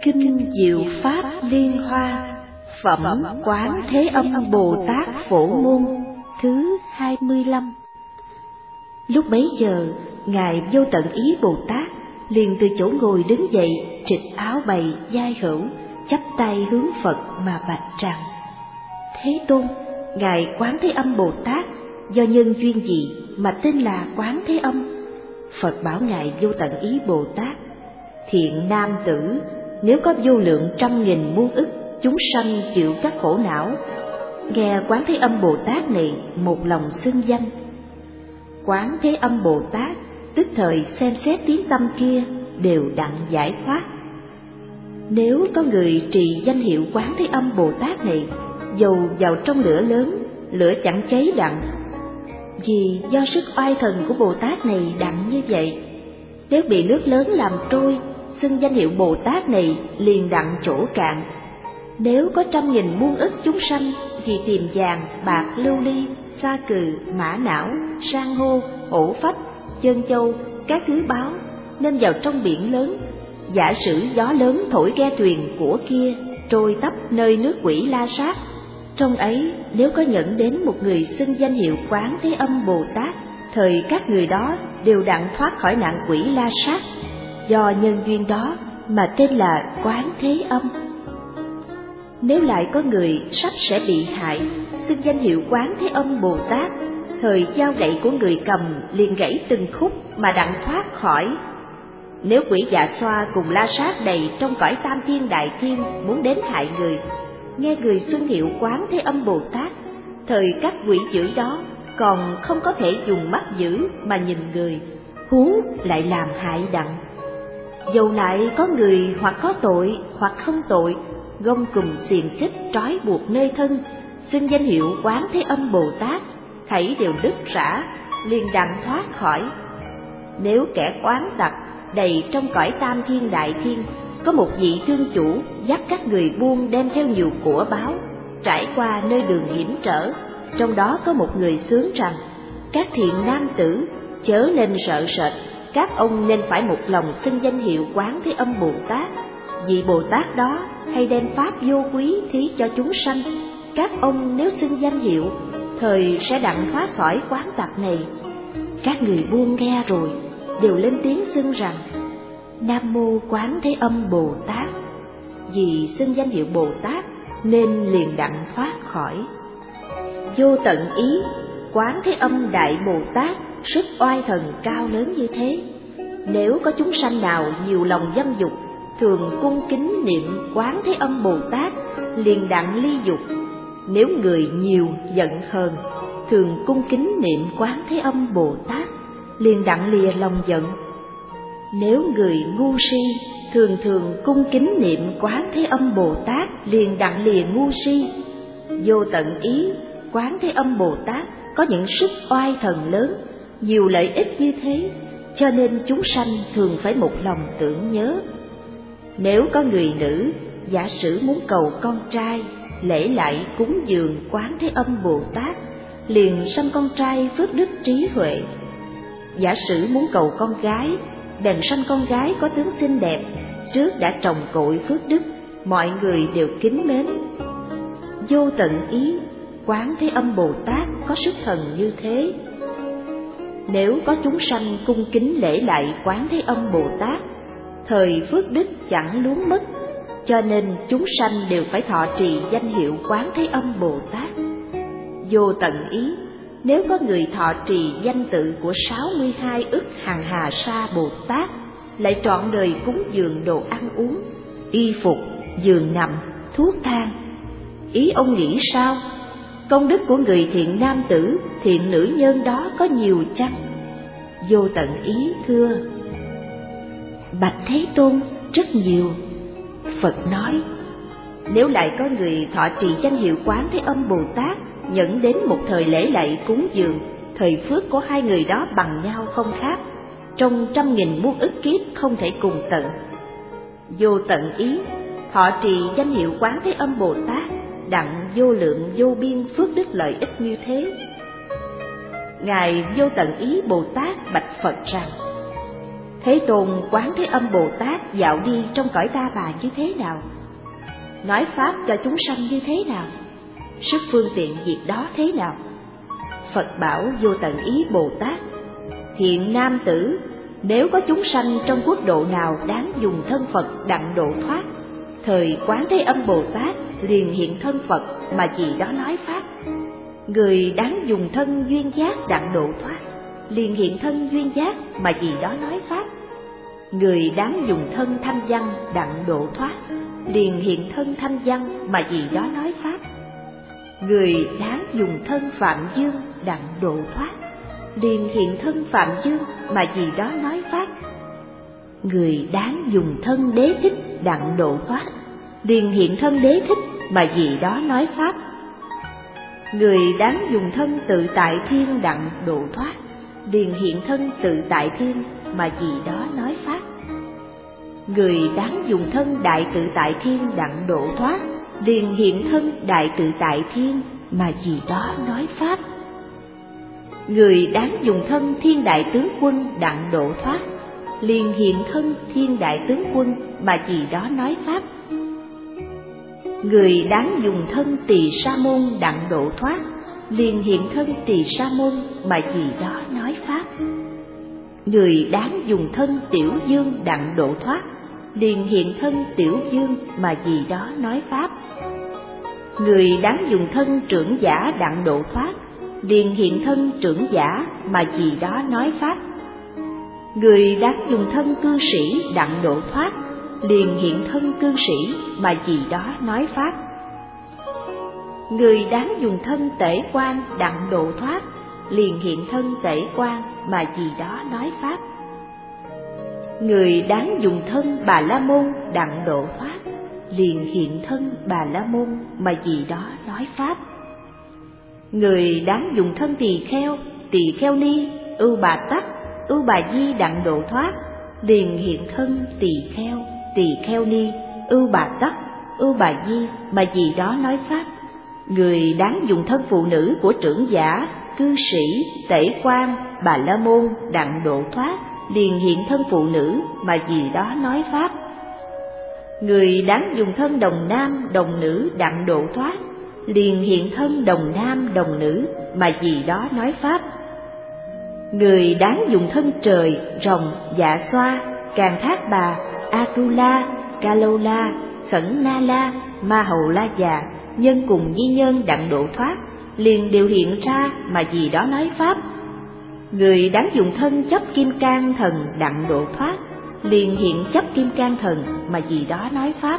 Kinh Diệu Pháp Liên Hoa, Phẩm Quán Thế Âm Bồ Tát Phổ Môn thứ 25. Lúc bấy giờ, Ngài Vô Tận Ý Bồ Tát liền từ chỗ ngồi đứng dậy, trịch áo bày vai hữu, chắp tay hướng Phật mà bạch rằng: Thế Tôn, Ngài Quán Thế Âm Bồ Tát do nhân duyên gì mà tên là Quán Thế Âm? Phật bảo Ngài Vô Tận Ý Bồ Tát: Thiện nam tử, nếu có vô lượng trăm nghìn muôn ức chúng sanh chịu các khổ não, nghe Quán Thế Âm Bồ Tát này một lòng xưng danh, Quán Thế Âm Bồ Tát tức thời xem xét tiếng tâm kia đều đặng giải thoát. Nếu có người trì danh hiệu Quán Thế Âm Bồ Tát này, dầu vào trong lửa lớn, lửa chẳng cháy đặng, vì do sức oai thần của Bồ Tát này đặng như vậy. Nếu bị nước lớn làm trôi, xưng danh hiệu Bồ Tát này liền đặng chỗ cạn. Nếu có trăm nghìn muôn ức chúng sanh vì tìm vàng, bạc, lưu ly, sa cừ, mã não, san hô, hổ phách, chân châu, các thứ báu, nên vào trong biển lớn, giả sử gió lớn thổi ghe thuyền của kia trôi tấp nơi nước quỷ La Sát, trong ấy nếu có nhận đến một người xưng danh hiệu Quán Thế Âm Bồ Tát, thời các người đó đều đặng thoát khỏi nạn quỷ La Sát. Do nhân duyên đó mà tên là Quán Thế Âm. Nếu lại có người sắp sẽ bị hại, xưng danh hiệu Quán Thế Âm Bồ Tát, thời dao gậy của người cầm liền gãy từng khúc mà đặng thoát khỏi. Nếu quỷ Dạ Xoa cùng La Sát đầy trong cõi Tam Thiên Đại Thiên muốn đến hại người, nghe người xưng hiệu Quán Thế Âm Bồ Tát, thời các quỷ dữ đó còn không có thể dùng mắt dữ mà nhìn người, huống lại làm hại đặng. Dầu lại có người hoặc có tội hoặc không tội, gông cùm xiềng xích trói buộc nơi thân, xưng danh hiệu Quán Thế Âm Bồ Tát, thảy đều đứt rã, liền đặng thoát khỏi. Nếu kẻ oán tặc đầy trong cõi Tam Thiên Đại Thiên, có một vị thương chủ dắt các người buôn đem theo nhiều của báu, trải qua nơi đường hiểm trở, trong đó có một người xướng rằng: Các thiện nam tử, chớ nên sợ sệt, các ông nên phải một lòng xưng danh hiệu Quán Thế Âm Bồ Tát, vì Bồ Tát đó hay đem pháp vô quý thí cho chúng sanh. Các ông nếu xưng danh hiệu, thời sẽ đặng thoát khỏi quán tặc này. Các người buôn nghe rồi đều lên tiếng xưng rằng: Nam Mô Quán Thế Âm Bồ Tát. Vì xưng danh hiệu Bồ Tát nên liền đặng thoát khỏi. Vô tận ý, Quán Thế Âm Đại Bồ Tát sức oai thần cao lớn như thế. Nếu có chúng sanh nào nhiều lòng dâm dục, thường cung kính niệm Quán Thế Âm Bồ Tát, liền đặng ly dục. Nếu người nhiều giận hờn, thường cung kính niệm Quán Thế Âm Bồ Tát, liền đặng lìa lòng giận. Nếu người ngu si, thường thường cung kính niệm Quán Thế Âm Bồ Tát, liền đặng lìa ngu si. Vô tận ý, Quán Thế Âm Bồ Tát có những sức oai thần lớn, nhiều lợi ích như thế, cho nên chúng sanh thường phải một lòng tưởng nhớ. Nếu có người nữ, giả sử muốn cầu con trai, lễ lại cúng dường Quán Thế Âm Bồ Tát, liền sanh con trai phước đức trí huệ. Giả sử muốn cầu con gái, bèn sanh con gái có tướng xinh đẹp, trước đã trồng cội phước đức, mọi người đều kính mến. Vô tận ý, Quán Thế Âm Bồ Tát có sức thần như thế. Nếu có chúng sanh cung kính lễ lại Quán Thế Âm Bồ Tát, thời phước đức chẳng luống mất, cho nên chúng sanh đều phải thọ trì danh hiệu Quán Thế Âm Bồ Tát. Vô tận ý, nếu có người thọ trì danh tự của 62 ức hằng hà sa Bồ Tát, lại trọn đời cúng dường đồ ăn uống, y phục, giường nằm, thuốc thang, ý ông nghĩ sao? Công đức của người thiện nam tử, thiện nữ nhân đó có nhiều chăng? Vô tận ý thưa: Bạch Thế Tôn, rất nhiều. Phật nói: Nếu lại có người thọ trì danh hiệu Quán Thế Âm Bồ Tát, nhận đến một thời lễ lạy cúng dường, thời phước của hai người đó bằng nhau không khác, trong trăm nghìn muôn ức kiếp không thể cùng tận. Vô tận ý, thọ trì danh hiệu Quán Thế Âm Bồ Tát, đặng vô lượng vô biên phước đức lợi ích như thế. Ngài Vô Tận Ý Bồ Tát bạch Phật rằng: Thế Tôn Quán Thế Âm Bồ Tát dạo đi trong cõi Ta Bà như thế nào? Nói pháp cho chúng sanh như thế nào? Sức phương tiện việc đó thế nào? Phật bảo Vô Tận Ý Bồ Tát: hiện nam tử, nếu có chúng sanh trong quốc độ nào đáng dùng thân Phật đặng độ thoát, thời Quán Thế Âm Bồ Tát liền hiện thân Phật mà vì đó nói pháp. Người đáng dùng thân duyên giác đặng độ thoát, liền hiện thân duyên giác mà vì đó nói pháp. Người đáng dùng thân thanh văn đặng độ thoát, liền hiện thân thanh văn mà vì đó nói pháp. Người đáng dùng thân phạm dương đặng độ thoát, liền hiện thân phạm dương mà vì đó nói pháp. Người đáng dùng thân đế thích đặng độ thoát, liền hiện thân đế thích mà vì đó nói pháp. Người đáng dùng thân tự tại thiên đặng độ thoát, liền hiện thân tự tại thiên mà vì đó nói pháp. Người đáng dùng thân đại tự tại thiên đặng độ thoát, liền hiện thân đại tự tại thiên mà vì đó nói pháp. Người đáng dùng thân thiên đại tướng quân đặng độ thoát, liền hiện thân thiên đại tướng quân mà vì đó nói pháp. Người đáng dùng thân tỳ sa môn đặng độ thoát, liền hiện thân tỳ sa môn mà vì đó nói pháp. Người đáng dùng thân tiểu dương đặng độ thoát, liền hiện thân tiểu dương mà vì đó nói pháp. Người đáng dùng thân trưởng giả đặng độ thoát, liền hiện thân trưởng giả mà vì đó nói pháp. Người đáng dùng thân cư sĩ đặng độ thoát, liền hiện thân cư sĩ mà vì đó nói pháp. Người đáng dùng thân tể quan đặng độ thoát, liền hiện thân tể quan mà vì đó nói pháp. Người đáng dùng thân Bà La Môn đặng độ thoát, liền hiện thân Bà La Môn mà vì đó nói pháp. Người đáng dùng thân tỳ kheo ni, ưu bà tắc, ưu bà di đặng độ thoát, liền hiện thân tỳ kheo ni, ưu bà tắc, ưu bà di mà vì đó nói pháp. Người đáng dùng thân phụ nữ của trưởng giả, cư sĩ, tể quan, Bà La Môn đặng độ thoát, liền hiện thân phụ nữ mà vì đó nói pháp. Người đáng dùng thân đồng nam đồng nữ đặng độ thoát, liền hiện thân đồng nam đồng nữ mà vì đó nói pháp. Người đáng dùng thân trời, rồng, dạ xoa, Càn Thác Bà, Atula, Kalola, Khẩn Na La, Ma Hầu La Già, nhân cùng di nhân đặng độ thoát, liền đều hiện ra mà vì đó nói pháp. Người đáng dùng thân chấp kim cang thần đặng độ thoát, liền hiện chấp kim cang thần mà vì đó nói pháp.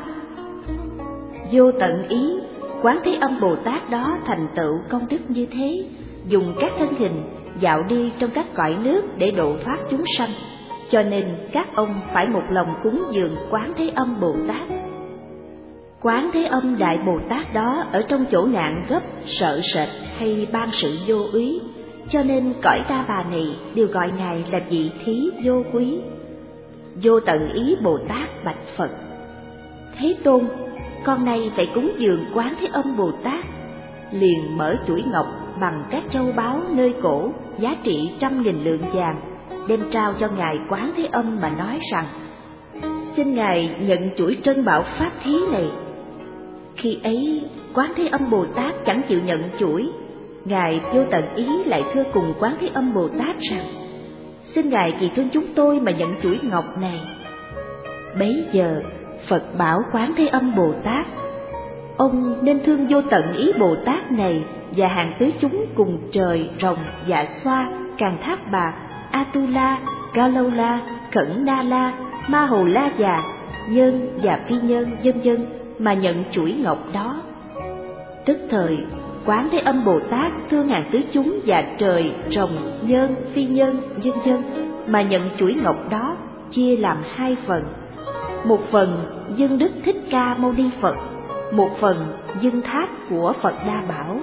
Vô tận ý, Quán Thế Âm Bồ Tát đó thành tựu công đức như thế, dùng các thân hình dạo đi trong các cõi nước để độ thoát chúng sanh, cho nên các ông phải một lòng cúng dường Quán Thế Âm Bồ Tát. Quán Thế Âm Đại Bồ Tát đó ở trong chỗ nạn gấp, sợ sệt hay ban sự vô úy, cho nên cõi Ta Bà này đều gọi Ngài là vị thí vô quý. Vô tận ý Bồ Tát bạch Phật: Thế Tôn, con nay phải cúng dường Quán Thế Âm Bồ Tát. Liền mở chuỗi ngọc bằng các châu báu nơi cổ giá trị 100.000 lượng vàng, đem trao cho Ngài Quán Thế Âm mà nói rằng: xin Ngài nhận chuỗi trân bảo pháp thí này. Khi ấy Quán Thế Âm Bồ Tát chẳng chịu nhận chuỗi, Ngài Vô Tận Ý lại thưa cùng Quán Thế Âm Bồ Tát rằng: xin Ngài vì thương chúng tôi mà nhận chuỗi ngọc này. Bấy giờ Phật bảo Quán Thế Âm Bồ Tát: ông nên thương Vô Tận Ý Bồ Tát này và hàng tứ chúng cùng trời, rồng, dạ xoa, Càn Thác Bà, Atula, Kalola, Khẩn Na La, Ma Hầu La Già, nhân và phi nhân vân vân mà nhận chuỗi ngọc đó. Tức thời Quán Thế Âm Bồ Tát thương hàng tứ chúng và trời, rồng, nhân, phi nhân vân vân mà nhận chuỗi ngọc đó, chia làm 2 phần. Một phần dâng Đức Thích Ca Mâu Ni Phật, một phần dâng tháp của Phật Đa Bảo.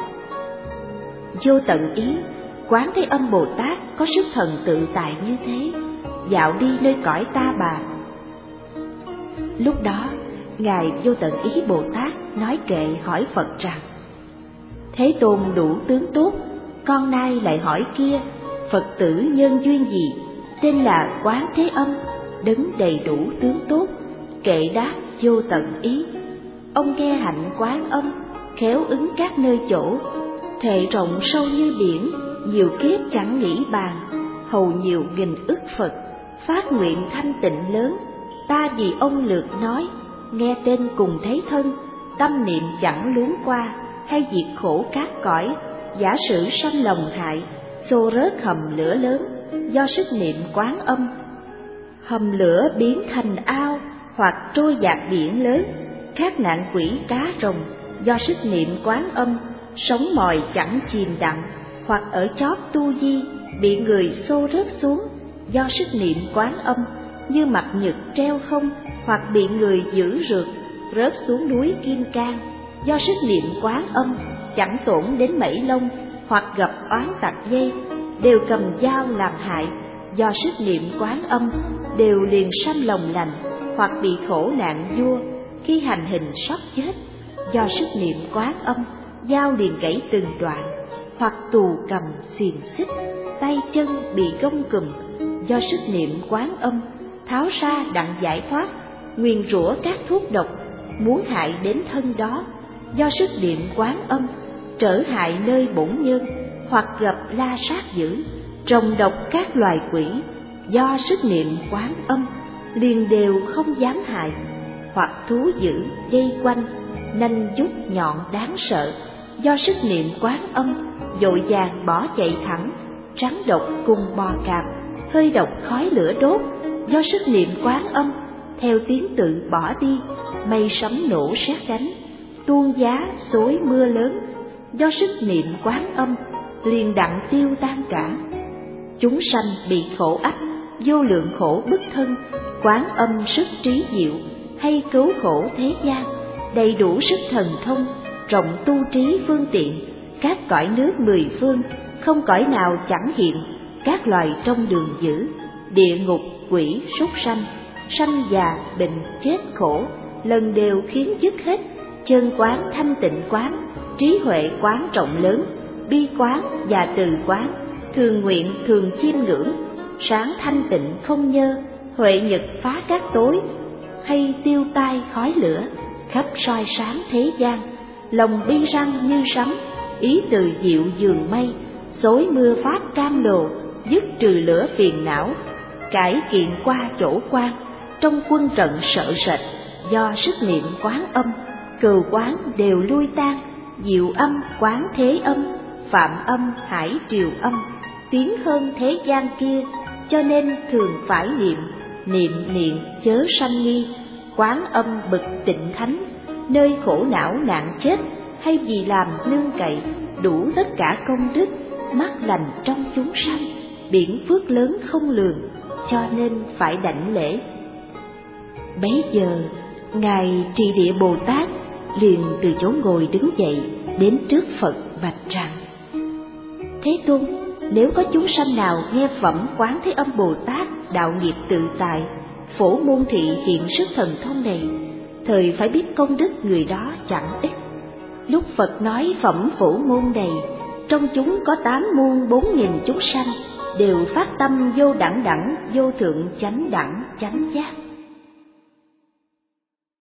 Vô tận ý, Quán Thế Âm Bồ Tát có sức thần tự tại như thế, dạo đi nơi cõi Ta Bà. Lúc đó Ngài Vô Tận Ý Bồ Tát nói kệ hỏi Phật rằng: Thế Tôn đủ tướng tốt, con nay lại hỏi kia, Phật tử nhân duyên gì? tên là Quán Thế Âm, đấng đầy đủ tướng tốt, kệ đáp vô tận ý. Ông nghe hạnh Quán Âm, khéo ứng các nơi chỗ, thệ rộng sâu như biển, nhiều kiếp chẳng nghĩ bàn, hầu nhiều nghìn ức Phật, phát nguyện thanh tịnh lớn. Ta vì ông lượt nói, nghe tên cùng thấy thân, tâm niệm chẳng luống qua, hay diệt khổ các cõi. Giả sử sanh lòng hại, xô rớt hầm lửa lớn, do sức niệm Quán Âm. Hầm lửa biến thành ao, hoặc trôi dạt biển lớn, khác nạn quỷ cá rồng, do sức niệm Quán Âm. Sống mòi chẳng chìm đặng, hoặc ở chót tu di, bị người xô rớt xuống, do sức niệm Quán Âm. Như mặt nhật treo không, hoặc bị người giữ rượt, rớt xuống núi Kim Cang, do sức niệm Quán Âm. Chẳng tổn đến mẩy lông, hoặc gặp oán tặc dây, đều cầm dao làm hại, do sức niệm Quán Âm. Đều liền sanh lòng lành, hoặc bị khổ nạn vua, khi hành hình sắp chết, do sức niệm Quán Âm. Dao liền gãy từng đoạn, hoặc tù cầm xiềng xích, tay chân bị gông cùm, do sức niệm Quán Âm. Tháo ra đặng giải thoát, nguyền rủa các thuốc độc, muốn hại đến thân đó, do sức niệm Quán Âm. Trở hại nơi bổn nhân, hoặc gặp la sát dữ, trồng độc các loài quỷ, do sức niệm Quán Âm. Liền đều không dám hại, hoặc thú dữ dây quanh, nanh vuốt nhọn đáng sợ, do sức niệm Quán Âm. Vội vàng bỏ chạy thẳng, rắn độc cùng bò cạp, hơi độc khói lửa đốt, do sức niệm Quán Âm. Theo tiếng tự bỏ đi, mây sấm nổ sét đánh, tuôn giá xối mưa lớn, do sức niệm Quán Âm. Liền đặng tiêu tan cả. Chúng sanh bị khổ ách, vô lượng khổ bức thân, Quán Âm sức trí diệu, hay cứu khổ thế gian, đầy đủ sức thần thông, rộng tu trí phương tiện. Các cõi nước mười phương, không cõi nào chẳng hiện, các loài trong đường dữ, địa ngục quỷ súc sanh, sanh già bệnh chết khổ, lần đều khiến dứt hết. Chân quán thanh tịnh quán, trí huệ quán rộng lớn, bi quán và từ quán, thường nguyện thường chiêm ngưỡng. Sáng thanh tịnh không nhơ, huệ nhật phá các tối, hay tiêu tai khói lửa, khắp soi sáng thế gian. Lòng bi răng như sấm, ý từ diệu dường mây, xối mưa pháp cam lồ, dứt trừ lửa phiền não. Cải kiện qua chỗ quan, trong quân trận sợ sệt, do sức niệm Quán Âm. Cừu quán đều lui tan, diệu âm Quán Thế Âm, phạm âm hải triều âm, tiến hơn thế gian kia. Cho nên thường phải niệm chớ sanh nghi. Quán Âm bậc tịnh thánh, nơi khổ não nạn chết, hay vì làm nương cậy, đủ tất cả công đức, mắt lành trong chúng sanh, biển phước lớn không lường, cho nên phải đảnh lễ. Bấy giờ ngài Trì Địa Bồ Tát liền từ chỗ ngồi đứng dậy, đến trước Phật bạch rằng: Thế Tôn, nếu có chúng sanh nào nghe phẩm Quán Thế Âm Bồ Tát đạo nghiệp tự tại, phổ môn thị hiện sức thần thông này, thời phải biết công đức người đó chẳng ít. Lúc Phật nói phẩm phổ môn này, trong chúng có 8 muôn 4.000 chúng sanh, đều phát tâm vô đẳng đẳng, vô thượng chánh đẳng chánh giác.